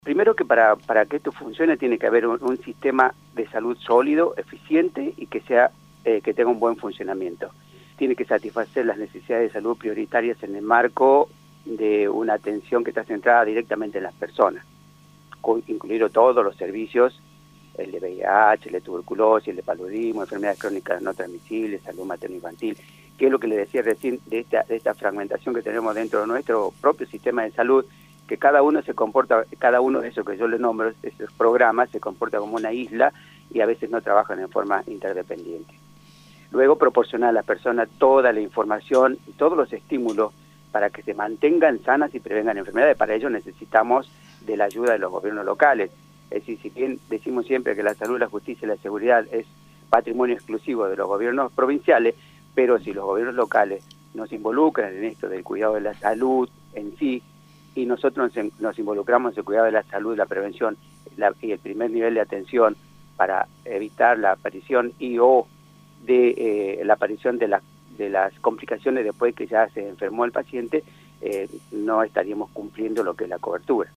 Primero que para que esto funcione tiene que haber un sistema de salud sólido, eficiente y que sea que tenga un buen funcionamiento. Tiene que satisfacer las necesidades de salud prioritarias en el marco de una atención que está centrada directamente en las personas, incluido todos los servicios, el de VIH, el de tuberculosis, el de paludismo, enfermedades crónicas no transmisibles, salud materno-infantil, que es lo que le decía recién de esta fragmentación que tenemos dentro de nuestro propio sistema de salud, que cada uno de esos que yo le nombro, esos programas, se comporta como una isla y a veces no trabajan en forma interdependiente. Luego proporcionar a las personas toda la información y todos los estímulos para que se mantengan sanas y prevengan enfermedades. Para ello necesitamos de la ayuda de los gobiernos locales. Es decir, si bien decimos siempre que la salud, la justicia y la seguridad es patrimonio exclusivo de los gobiernos provinciales, pero si los gobiernos locales nos involucran en esto del cuidado de la salud en sí, y nosotros nos involucramos en el cuidado de la salud, la prevención y el primer nivel de atención para evitar la aparición la aparición de las complicaciones después que ya se enfermó el paciente, no estaríamos cumpliendo lo que es la cobertura.